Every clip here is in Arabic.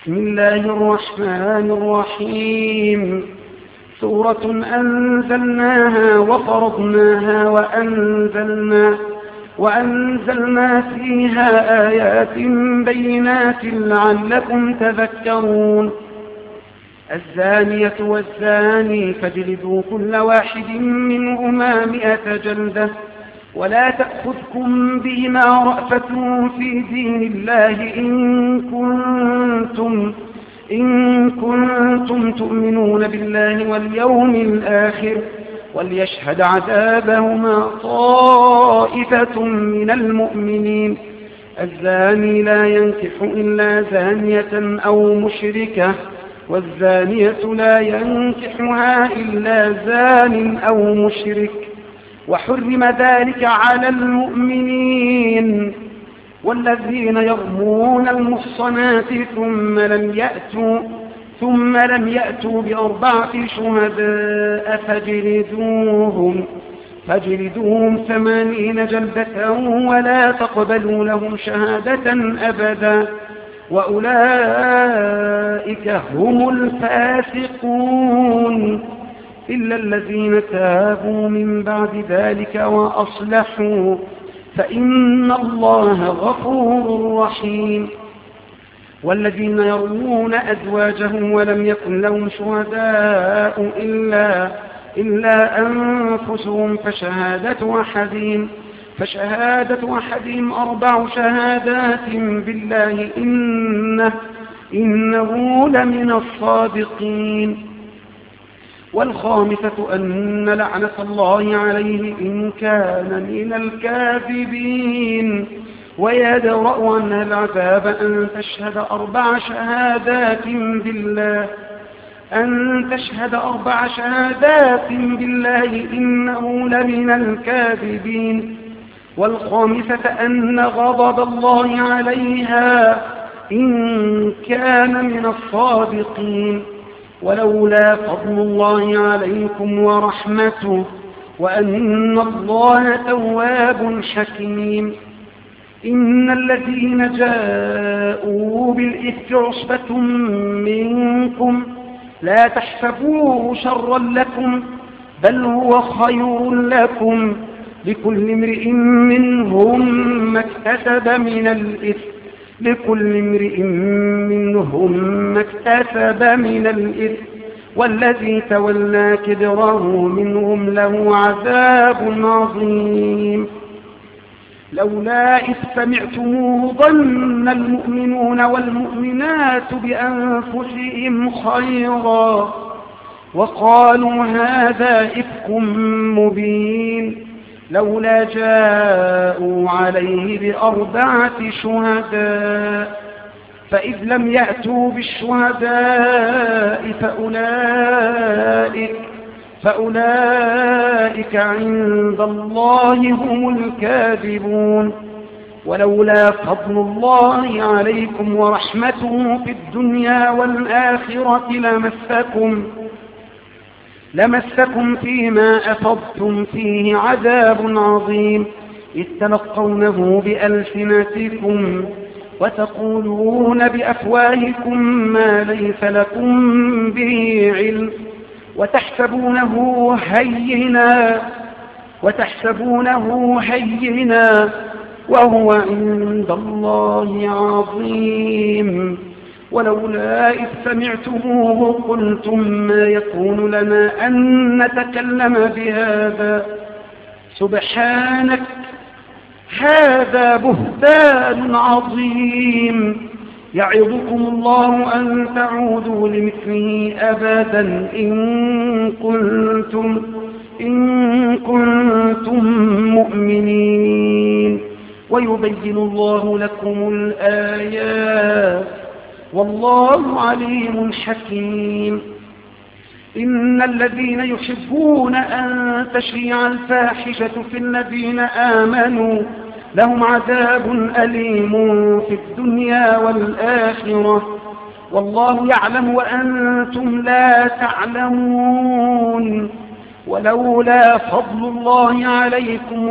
بسم الله الرحمن الرحيم. سورة أنزلناها وفرضناها وأنزلنا فيها آيات بينات لعلكم تذكرون. الزانية والزاني فاجلدوا كل واحد منهما 100 جلدة، ولا تأخذكم بهما رأفة في دين الله إن كنتم تؤمنون بالله واليوم الآخر، وليشهد عذابهما طائفة من المؤمنين. الزاني لا ينكح إلا زانية أو مشركة، والزانية لا ينكحها إلا زان أو مشرك، وحرم ذلك على المؤمنين. والذين يرمون المحصنات ثم لم يأتوا ب4 شهداء فاجلدوهم 80 جلدة، ولا تقبلوا لهم شهادة أبدا، وأولئك هم الفاسقون، إلا الذين تابوا من بعد ذلك وأصلحوا فإن الله غفور رحيم. والذين يرمون أزواجهم ولم يكن لهم شهداء إلا أنفسهم فشهادة أحدهم 4 شهادات بالله إنه لمن الصادقين. والخامسة أن لعنة الله عليه إن كان من الكاذبين. ويدرأ عنها العذاب أن تشهد 4 شهادات بالله إنه لمن الكاذبين. والخامسة أن غضب الله عليها إن كان من الصادقين. ولولا فضل الله عليكم ورحمته وأن الله تواب حكيم. إن الذين جاءوا بالإفك عصبة منكم لا تحسبوه شرا لكم، بل هو خير لكم، لكل امرئ منهم ما اكتسب من الإثم، والذي تولى كبره منهم له عذاب عظيم. لولا إذ سمعتموه ظن المؤمنون والمؤمنات بأنفسهم خيرا وقالوا هذا إفك مبين. لولا جاءوا عليه ب4 شهداء، فإذ لم يأتوا بالشهداء فأولئك عند الله هم الكاذبون. ولولا فضل الله عليكم ورحمته في الدنيا والآخرة لمسكم فيما أفضتم فيه عذاب عظيم، إذ تلقونه بألسنتكم وتقولون بأفواهكم ما ليس لكم به علم، وتحسبونه هينا وهو عند الله عظيم. ولولا إذ سمعتموه قلتم ما يكون لنا أن نتكلم بهذا سبحانك هذا بهتان عظيم. يعظكم الله أن تعودوا لمثله أبدا إن كنتم مؤمنين. ويبين الله لكم الآيات والله عليم حكيم. إن الذين يحبون أن تشيع الفاحشة في الذين آمنوا لهم عذاب أليم في الدنيا والآخرة، والله يعلم وأنتم لا تعلمون. ولولا فضل الله عليكم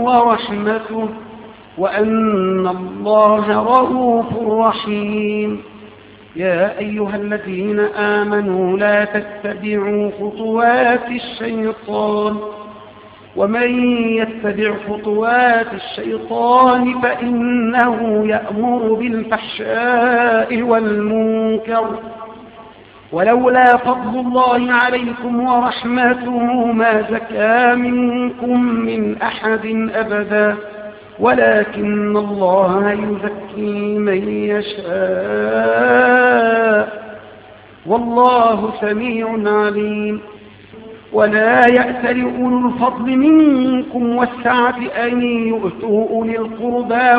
ورحمته وأن الله رؤوف رحيم. يا أيها الذين آمنوا لا تتبعوا خطوات الشيطان ومن يتبع خطوات الشيطان فإنه يأمر بالفحشاء والمنكر ولولا فضل الله عليكم ورحمته ما زكى منكم من أحد أبدا ولكن الله يزكي من يشاء والله سميع عليم. ولا يأتل أولو الفضل منكم والسعة أن يؤتوا أولي القربى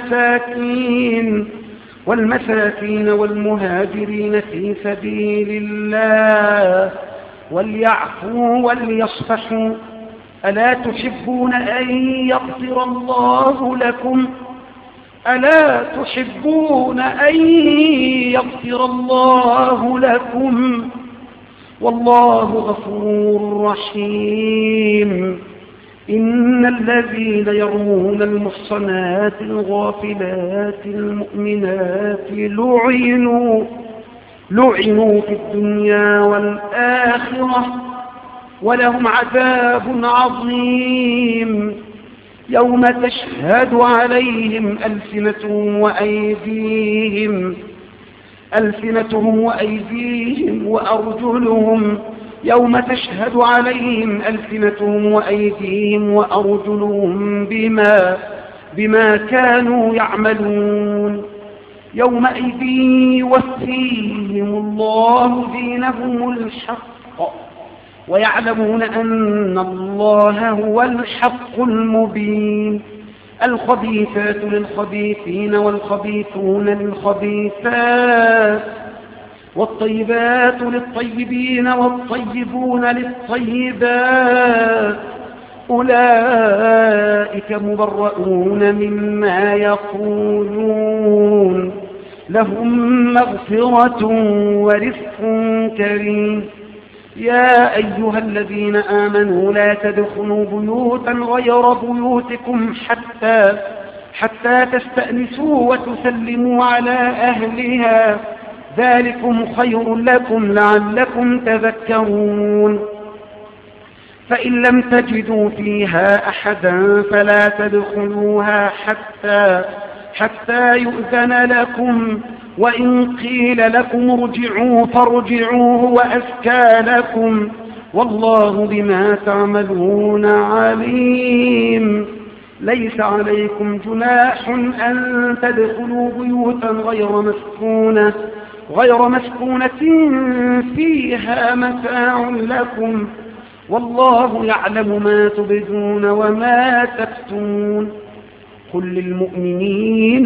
والمساكين والمهاجرين في سبيل الله وليعفوا وليصفحوا ألا تحبون أن يغفر الله لكم والله غفور رحيم. إن الذين يرمون المحصنات الغافلات المؤمنات لعنوا في الدنيا والآخرة ولهم عذاب عظيم يوم تشهد عليهم ألسنتهم وأيديهم وأرجلهم بما كانوا يعملون يومئذ يوفيهم الله دينهم الحق ويعلمون أن الله هو الحق المبين. الخبيثات للخبيثين والخبيثون للخبيثات والطيبات للطيبين والطيبون للطيبات أولئك مبرؤون مما يقولون لهم مغفرة ورزق كريم. يا أيها الذين آمنوا لا تدخلوا بيوتا غير بيوتكم حتى تستأنسوا وتسلموا على أهلها ذلكم خير لكم لعلكم تذكرون. فإن لم تجدوا فيها أحدا فلا تدخلوها حتى يؤذن لكم وإن قيل لكم ارجعوا فارجعوا هو أزكى لكم والله بما تعملون عليم. ليس عليكم جناح أن تدخلوا بيوتا غير مسكونة فيها متاع لكم والله يعلم ما تبدون وما تكتمون. قل للمؤمنين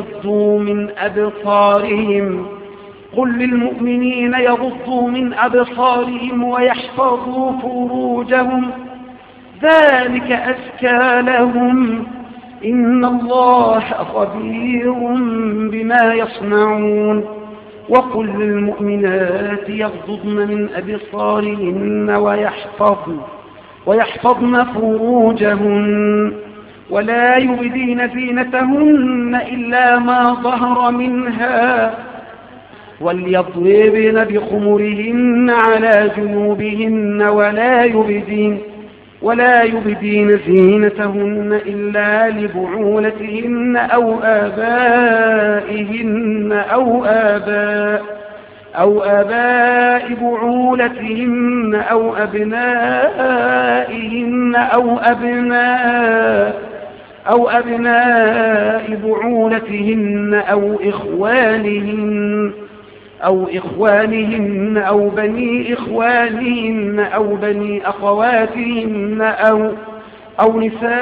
يغضوا من أبصارهم ويحفظوا فروجهم ذلك أزكى لهم إن الله خبير بما يصنعون. وقل للمؤمنات يغضضن من أبصارهن ويحفظن فروجهن ولا يبدين زينتهن إلا ما ظهر منها وليضربن بخمرهن على جنوبهن ولا يبدين زينتهن إلا لبعولتهن أو آباء بعولتهن أو أبنائهن أو أبناء بعولتهن أو إخوانهن أو بني إخوانهن أو بني أخواتهن أو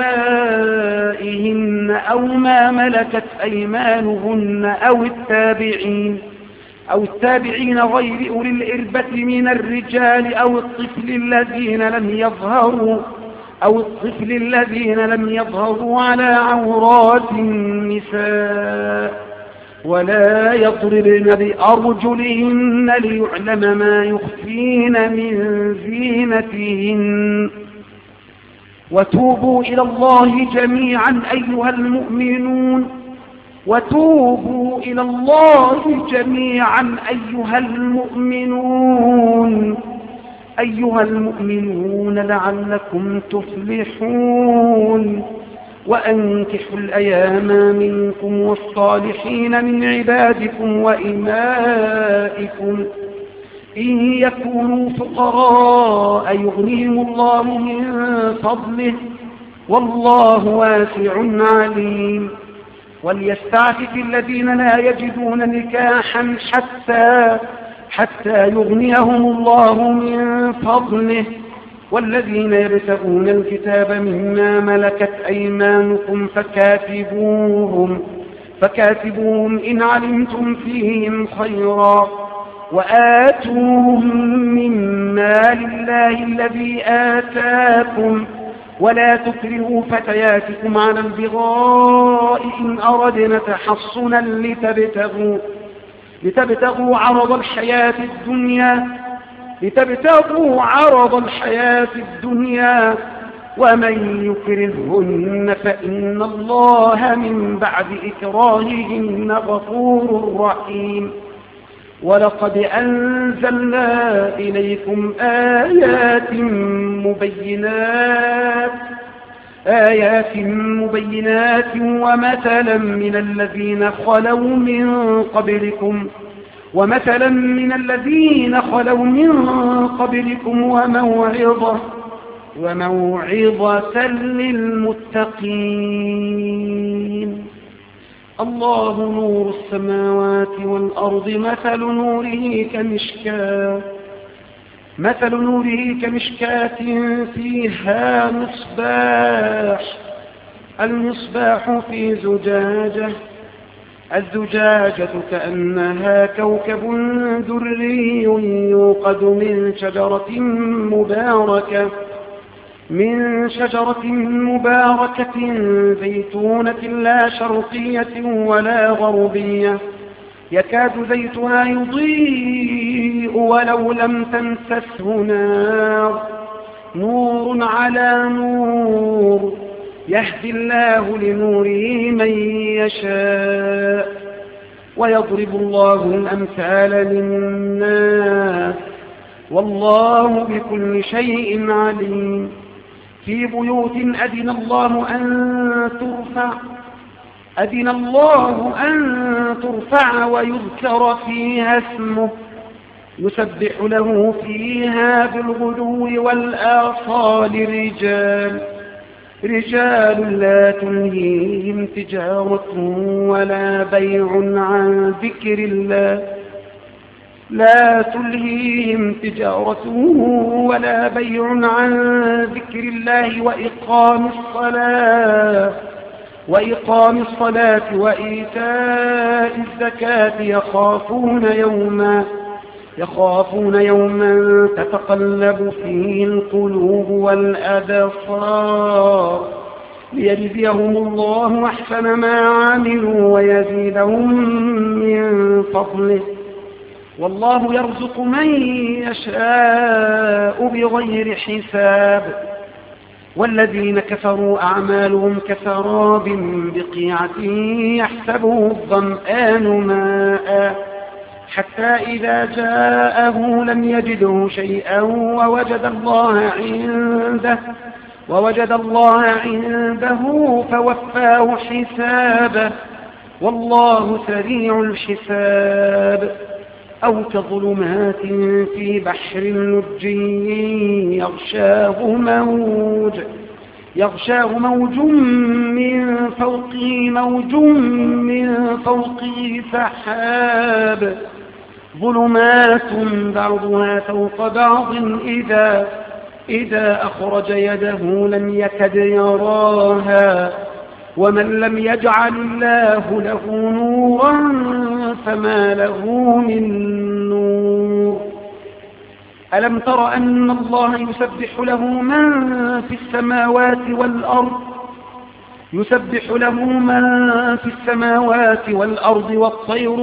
نسائهن أو ما ملكت أيمانهن أو التابعين غير أولي الإربة من الرجال أو الطفل الذين لم يظهروا على عورات النساء ولا يضربن بأرجلهن ليعلم ما يخفين من زينتهن. وتوبوا إلى الله جميعا أيها المؤمنون وتوبوا إلى الله جميعا أيها المؤمنون لعلكم تفلحون. وأنكحوا الأيام منكم والصالحين من عبادكم وإمائكم إن يكونوا فقراء يغنيهم الله من فضله والله واسع عليم. وليستعفف الذين لا يجدون نكاحا حتى يغنيهم الله من فضله والذين يبتغون الكتاب مما ملكت أيمانكم فكاتبوهم إن علمتم فيهم خيرا وآتوهم من مال الله الذي آتاكم ولا تكرهوا فتياتكم على البغاء إن أردنا تحصنا لتبتغوا عرض الحياة الدنيا ومن يكرهن فإن الله من بعد إكراههن غفور رحيم. ولقد أنزلنا إليكم آيات مبينات ومثلا من الذين خلوا من قبلكم وموعظة للمتقين. الله نور السماوات والأرض مثل نوره كمشكاة فيها المصباح في الزجاجة كأنها كوكب دري يوقد من شجرة مباركة زيتونة لا شرقية ولا غربية يكاد زيتها يضيء ولو لم تمسسه نور على نور يهدي الله لنوره من يشاء ويضرب الله الأمثال للناس والله بكل شيء عليم. في بيوت أذن الله أن ترفع ويذكر فيها اسمه يسبح له فيها بالغدو والآصال رجال لا تلهيهم تجارة ولا بيع عن ذكر الله وإقام الصلاة وإيتاء الزكاة يخافون يوما تتقلب فيه القلوب والأبصار ليجزيهم الله أحسن ما عملوا ويزيدهم من فضله والله يرزق من يشاء بغير حساب. والذين كفروا أعمالهم كسراب بقيعة يحسبه الظمآن ماء حتى إذا جاءه لم يجده شيئا ووجد الله عنده فوفاه حسابه والله سريع الحساب. أو كظلمات في بحر لجي يغشاه موج من فوقه سحاب ظلمات بعضها فوق بعض إذا أخرج يده لم يكد يراها ومن لم يجعل الله له نورا فما له من نور. ألم تر أن الله يسبح له من في السماوات والأرض والطير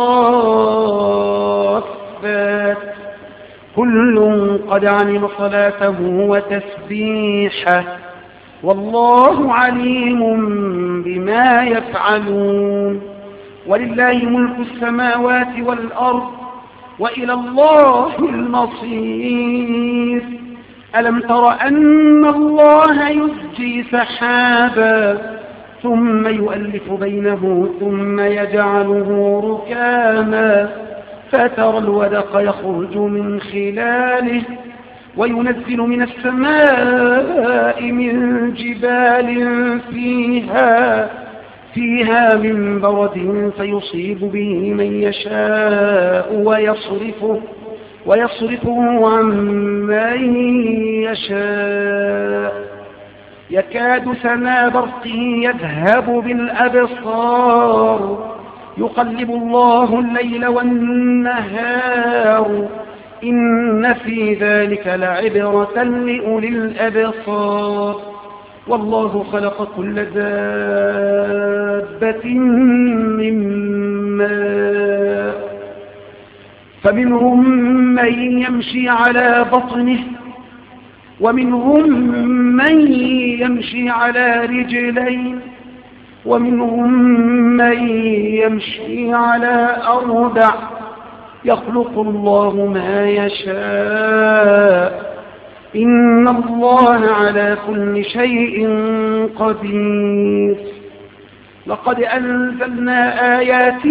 الصافات كل قد علم صلاته وتسبيحه والله عليم بما يفعلون. ولله ملك السماوات والأرض وإلى الله المصير. ألم تر أن الله يزجي سحابا ثم يؤلف بينه ثم يجعله ركاما فترى الودق يخرج من خلاله وينزل من السماء من جبال فيها من برد فيصيب به من يشاء ويصرفه عن من يشاء يكاد سنا برقه يذهب بالأبصار يقلب الله الليل والنهار إن في ذلك لعبرة لأولي الأبصار. والله خلق كل دابة من ماء فمنهم من يمشي على بطنه ومنهم من يمشي على رجلين ومنهم من يمشي على أربع يخلق الله ما يشاء إن الله على كل شيء قدير. لقد أنزلنا آيات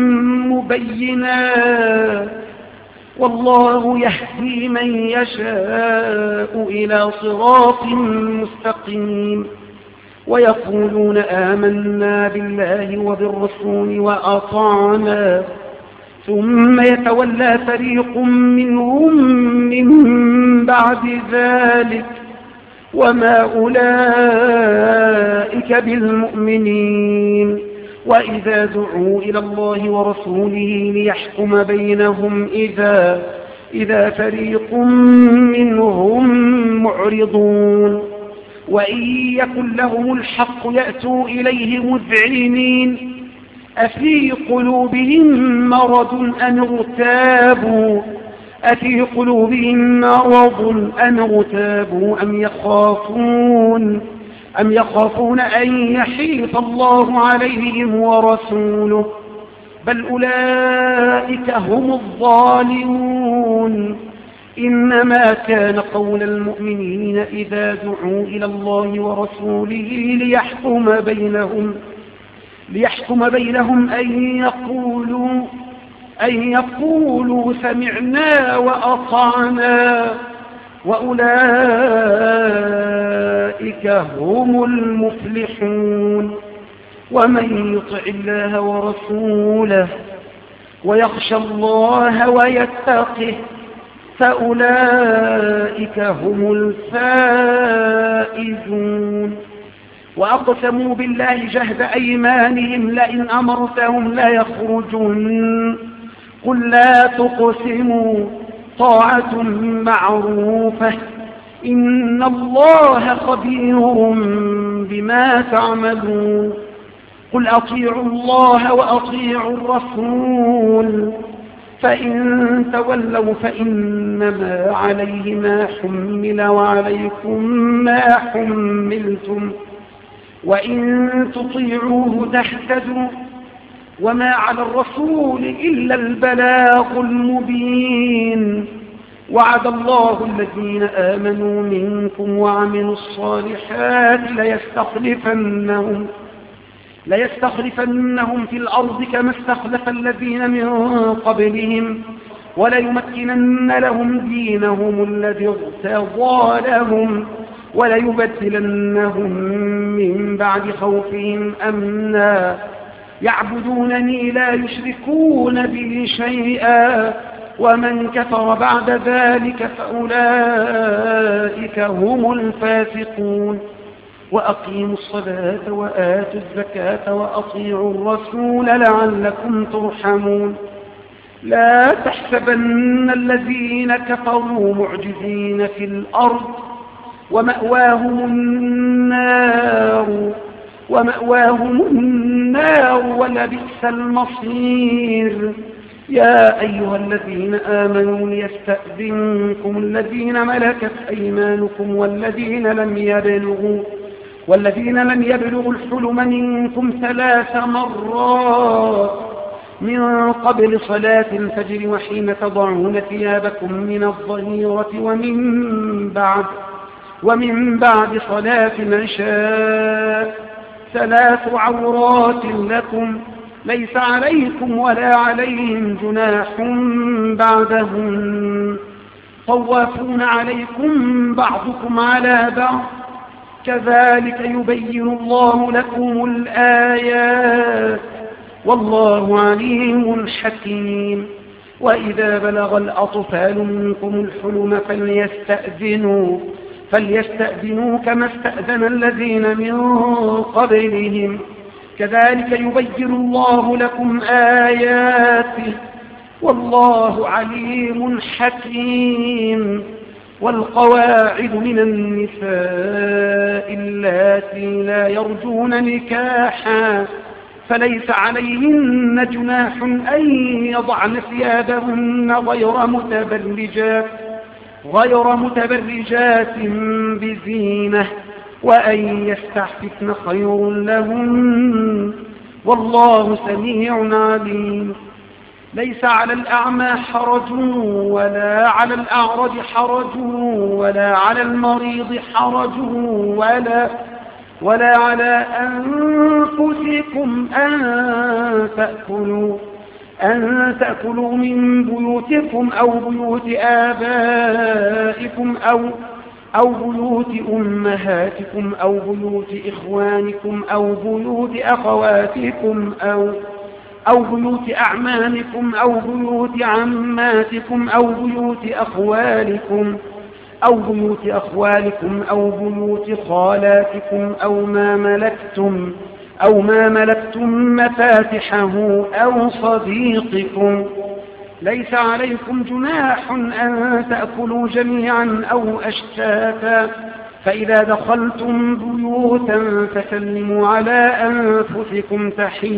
مبينات والله يهدي من يشاء إلى صراط مستقيم ويقولون آمنا بالله وبالرسول وأطعنا ثم يتولى فريق منهم من بعد ذلك وما أولئك بالمؤمنين. وإذا دعوا إلى الله ورسوله ليحكم بينهم إذا فريق منهم معرضون وإن يكن لهم الحق يأتوا إليه مذعنين أفي قلوبهم مرض أم ارتابوا أم يخافون أن يحيف الله عليهم ورسوله بل أولئك هم الظالمون. إنما كان قول المؤمنين إذا دعوا إلى الله ورسوله ليحكم بينهم أن يقولوا سمعنا وأطعنا وأولئك هم المفلحون. ومن يطع الله ورسوله ويخشى الله ويتقه فأولئك هم الفائزون. وأقسموا بالله جهد أيمانهم لئن أمرتهم لا يخرجون قل لا تقسموا طاعة معروفة إن الله خبير بما تعملون. قل أطيعوا الله وأطيعوا الرسول فإن تولوا فإنما عليه ما حمل وعليكم ما حملتم وإن تطيعوه تهتدوا وما على الرسول إلا البلاغ المبين. وعد الله الذين آمنوا منكم وعملوا الصالحات ليستخلفنهم في الأرض كما استخلف الذين من قبلهم وليمكنن لهم دينهم الذي ارتضى لهم وليبدلنهم من بعد خوفهم أمنا يعبدونني لا يشركون بي شيئا ومن كفر بعد ذلك فأولئك هم الفاسقون. وأقيموا الصلاة وآتوا الزكاة وأطيعوا الرسول لعلكم ترحمون. لا تحسبن الذين كفروا معجزين في الأرض ومأواهم النار ولبئس المصير. يا أيها الذين آمنوا ليستأذنكم الذين ملكت أيمانكم والذين لم يبلغوا الحلم منكم 3 مرات من قبل صلاة الفجر وحين تضعون ثيابكم من الظهيرة ومن بعد صلاة العشاء 3 عورات لكم ليس عليكم ولا عليهم جناح بعدهم طوافون عليكم بعضكم على بعض كذلك يبين الله لكم الآيات والله عليم حكيم. وإذا بلغ الأطفال منكم الحلم فليستأذنوا كما استأذن الذين من قبلهم كذلك يبين الله لكم آياته والله عليم حكيم. والقواعد من النساء اللاتي لا يرجون نكاحا فليس عليهن جناح أن يضعن ثيابهن غير متبرجات بزينة وأن يستعففن خير لهن والله سميع عليم. ليس على الأعمى حرج ولا على الأعرج حرج ولا على المريض حرج ولا على أنفسكم أن تأكلوا من بيوتكم أو بيوت آبائكم أو بيوت أمهاتكم أو بيوت إخوانكم أو بيوت أخواتكم أو بيوت أعمامكم أو بيوت عماتكم أو بيوت أخوالكم أو بيوت خالاتكم أو ما ملكتم مفاتحه أو صديقكم. ليس عليكم جناح أن تأكلوا جميعا أو أشتاتا فإذا دخلتم بيوتا فسلموا على أنفسكم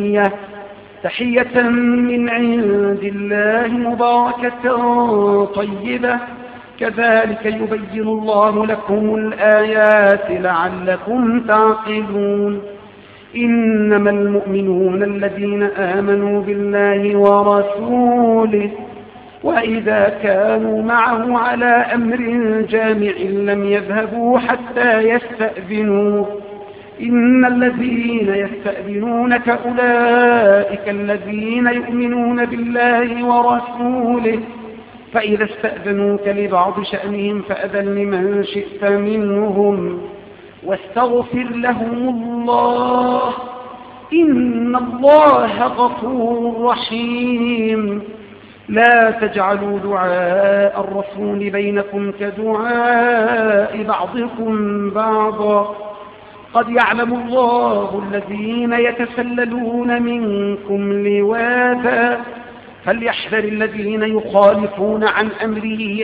تحية من عند الله مباركة طيبة كذلك يبين الله لكم الآيات لعلكم تعقلون. إنما المؤمنون الذين آمنوا بالله ورسوله وإذا كانوا معه على أمر جامع لم يذهبوا حتى يستأذنوه إن الذين يستأذنونك أولئك الذين يؤمنون بالله ورسوله فإذا استأذنوك لبعض شأنهم فأذن لمن شئت منهم واستغفر لهم الله إن الله غفور رحيم. لا تجعلوا دعاء الرسول بينكم كدعاء بعضكم بعضا قد يعلم الله الذين يتسللون منكم لواذا فليحذر الذين يخالفون عن أمره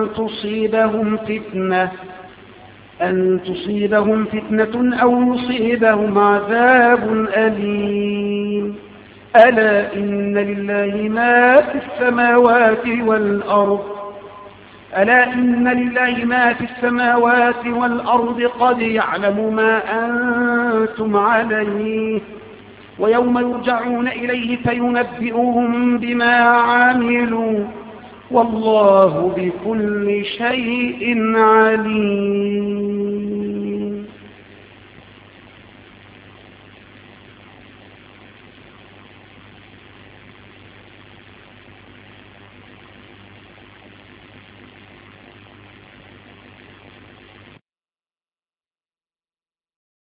أن تصيبهم فتنة أو يصيبهم عذاب أليم. ألا إن لله ما في السماوات والأرض قد يعلم ما أنتم عليه ويوم يرجعون إليه فينبئهم بما عملوا والله بكل شيء عليم.